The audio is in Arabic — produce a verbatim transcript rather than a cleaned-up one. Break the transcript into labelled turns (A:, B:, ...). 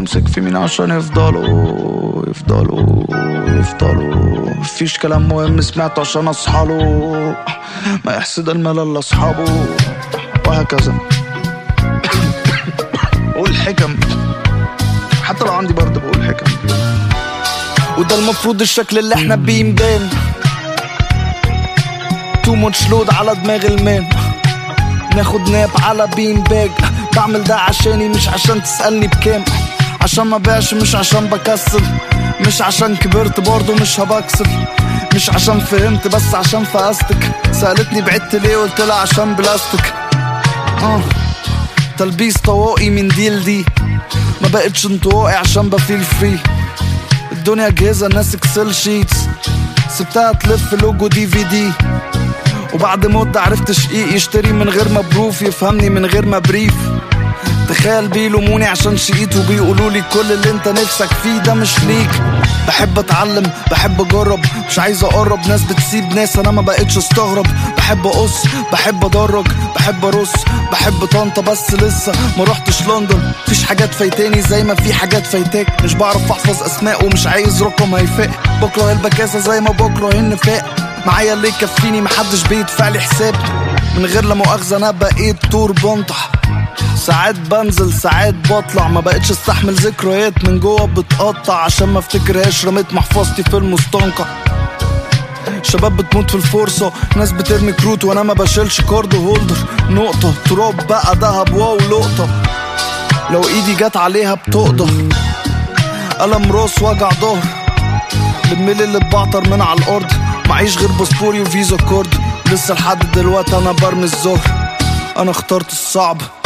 A: بمسك في مين عشان يفضلوا يفضلوا يفضلوا مفيش كلام مهم سمعته عشان اصحاله، ما يحسد الملل لاصحابه وهكذا. بقول حكم حتى لو عندي برد، بقول حكم. وده المفروض الشكل اللي احنا بيه مبان، تو ماتش لود على دماغ المان، ناخد ناب على بين باج. بعمل ده عشاني مش عشان تسألني بكام، عشان ما بيعش مش عشان بكسل، مش عشان كبرت برضو مش هبكسل، مش عشان فهمت بس عشان فاستك. سألتني بعدت ليه قلت لها عشان بلاستيك. اه تلبيس طواقي من دي لدي، ما بقتش انطوائي عشان بفيل فري. الدنيا اجهزة ناس اكسل شيتس، سبتها تلف لوجو دي في دي. وبعد مدة عرفت شقيق يشتري من غير ما بروف، يفهمني من غير ما بريف. تخيل بيلوموني عشان شقيت وبيقولولي كل اللي انت نفسك فيه ده مش ليك. بحب اتعلم بحب اجرب، مش عايز اقرب ناس بتسيب ناس انا ما بقتش استغرب. بحب اقص بحب ادرج بحب ارص بحب طنطا بس لسه ما روحتش لندن. مفيش حاجات فايتاني زي ما في حاجات فايتاك، مش بعرف احفظ اسماء ومش عايز رقم هيفاق. بكره البكاسة زي ما بكره النفاق، معايا اللي يكفيني محدش بيدفع لي حساب. من غير لا مؤاخذة انا بقيت طور بنطح، ساعات بنزل ساعات بطلع. ما بقتش استحمل ذكريات من جوه بتقطع، عشان ما افتكرهاش رميت محفظتي في المستنقع. شباب بتموت في الفرصة، ناس بترمي كروت وانا ما بشيلش كارد هولدر. نقطة تراب بقى دهب واو لقطة، لو ايدي جت عليها بتقدر. قلم راس وجع ظهر، بالميل اللي اتبعتر من على الارض. معيش غير باسبوري وفيزا كارد، لسه لحد دلوقتي انا برمي الظهر. انا اخترت الصعب